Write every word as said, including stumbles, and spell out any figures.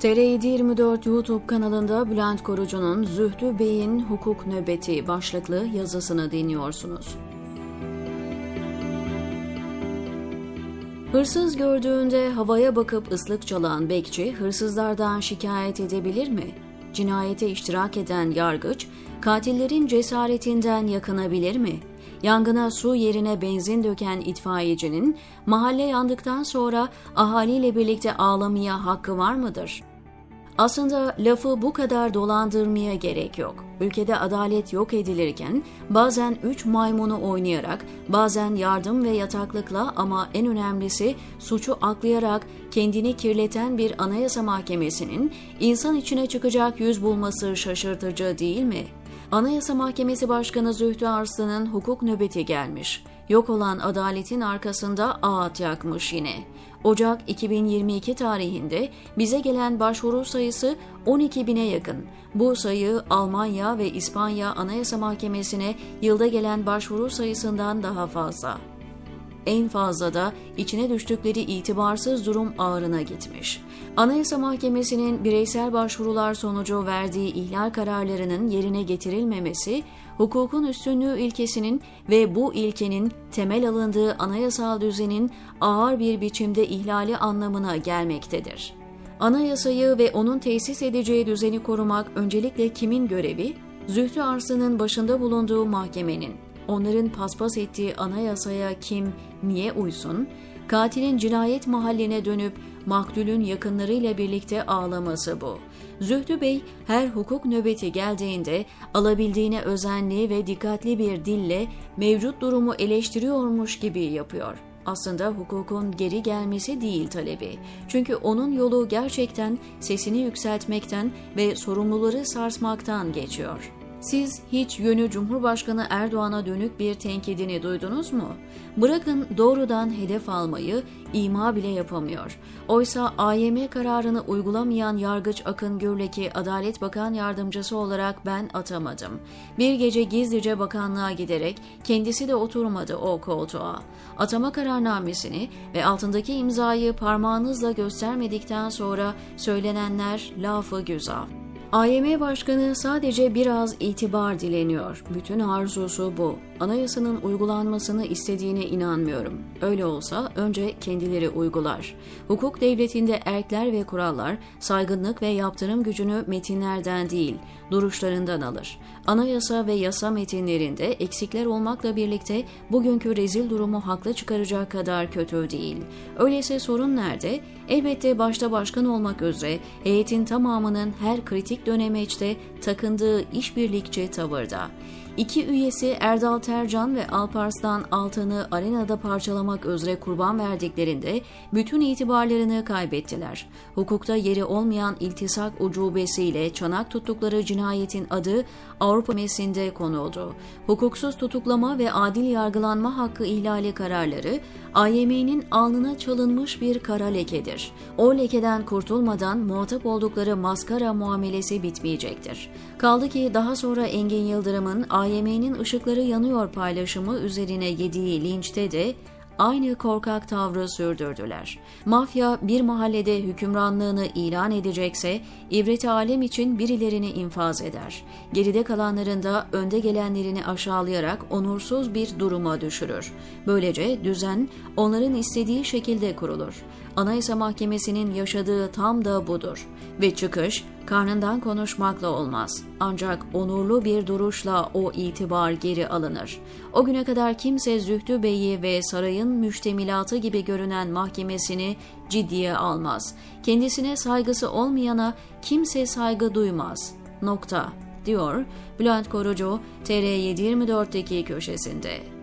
T R yedi yirmi dört YouTube kanalında Bülent Korucu'nun Zühtü Bey'in Hukuk Nöbeti başlıklı yazısını dinliyorsunuz. Hırsız gördüğünde havaya bakıp ıslık çalan bekçi hırsızlardan şikayet edebilir mi? Cinayete iştirak eden yargıç, katillerin cesaretinden yakınabilir mi? Yangına su yerine benzin döken itfaiyecinin mahalle yandıktan sonra ahaliyle birlikte ağlamaya hakkı var mıdır? Aslında lafı bu kadar dolandırmaya gerek yok. Ülkede adalet yok edilirken bazen üç maymunu oynayarak, bazen yardım ve yataklıkla ama en önemlisi suçu aklayarak kendini kirleten bir Anayasa Mahkemesi'nin insan içine çıkacak yüz bulması şaşırtıcı değil mi? Anayasa Mahkemesi Başkanı Zühtü Arslan'ın hukuk nöbeti gelmiş. Yok olan adaletin arkasında ağıt yakmış yine. Ocak iki bin yirmi iki tarihinde bize gelen başvuru sayısı on iki bine yakın. Bu sayı Almanya ve İspanya Anayasa Mahkemesi'ne yılda gelen başvuru sayısından daha fazla. En fazla da içine düştükleri itibarsız durum ağırına gitmiş. Anayasa Mahkemesi'nin bireysel başvurular sonucu verdiği ihlal kararlarının yerine getirilmemesi, hukukun üstünlüğü ilkesinin ve bu ilkenin temel alındığı anayasal düzenin ağır bir biçimde ihlali anlamına gelmektedir. Anayasayı ve onun tesis edeceği düzeni korumak öncelikle kimin görevi? Zühtü Arslan'ın başında bulunduğu mahkemenin. Onların paspas ettiği anayasaya kim, niye uysun? Katilin cinayet mahalline dönüp maktulün yakınlarıyla birlikte ağlaması bu. Zühtü Bey her hukuk nöbeti geldiğinde alabildiğine özenli ve dikkatli bir dille mevcut durumu eleştiriyormuş gibi yapıyor. Aslında hukukun geri gelmesi değil talebi. Çünkü onun yolu gerçekten sesini yükseltmekten ve sorumluları sarsmaktan geçiyor. Siz hiç yönü Cumhurbaşkanı Erdoğan'a dönük bir tenkidini duydunuz mu? Bırakın doğrudan hedef almayı, ima bile yapamıyor. Oysa A Y M kararını uygulamayan yargıç Akın Gürlek'i Adalet Bakan Yardımcısı olarak ben atamadım. Bir gece gizlice bakanlığa giderek kendisi de oturmadı o koltuğa. Atama kararnamesini ve altındaki imzayı parmağınızla göstermedikten sonra söylenenler lafı güzel. A Y M Başkanı sadece biraz itibar dileniyor. Bütün arzusu bu. Anayasanın uygulanmasını istediğine inanmıyorum. Öyle olsa önce kendileri uygular. Hukuk devletinde erkler ve kurallar saygınlık ve yaptırım gücünü metinlerden değil, duruşlarından alır. Anayasa ve yasa metinlerinde eksikler olmakla birlikte bugünkü rezil durumu haklı çıkaracak kadar kötü değil. Öyleyse sorun nerede? Elbette başta başkan olmak üzere heyetin tamamının her kritik dönemeçte takındığı işbirlikçi tavırda. İki üyesi Erdal Tercan ve Alparslan Altan'ı arenada parçalamak üzere kurban verdiklerinde bütün itibarlarını kaybettiler. Hukukta yeri olmayan iltisak ucubesiyle çanak tuttukları cinayetin adı Avrupa Meclisi'nde konuldu. Hukuksuz tutuklama ve adil yargılanma hakkı ihlali kararları A Y M'nin alnına çalınmış bir kara lekedir. O lekeden kurtulmadan muhatap oldukları maskara muamelesi bitmeyecektir. Kaldı ki daha sonra Engin Yıldırım'ın A Y M'nin ışıkları yanıyor paylaşımı üzerine yediği linçte de aynı korkak tavrı sürdürdüler. Mafya bir mahallede hükümranlığını ilan edecekse ibret-i alem için birilerini infaz eder. Geride kalanların da önde gelenlerini aşağılayarak onursuz bir duruma düşürür. Böylece düzen onların istediği şekilde kurulur. Anayasa Mahkemesi'nin yaşadığı tam da budur. Ve çıkış karnından konuşmakla olmaz. Ancak onurlu bir duruşla o itibar geri alınır. O güne kadar kimse Zühtü Bey'i ve sarayın müştemilatı gibi görünen mahkemesini ciddiye almaz. Kendisine saygısı olmayana kimse saygı duymaz. Nokta, diyor Bülent Korucu T R yedi yirmi dörtteki köşesinde.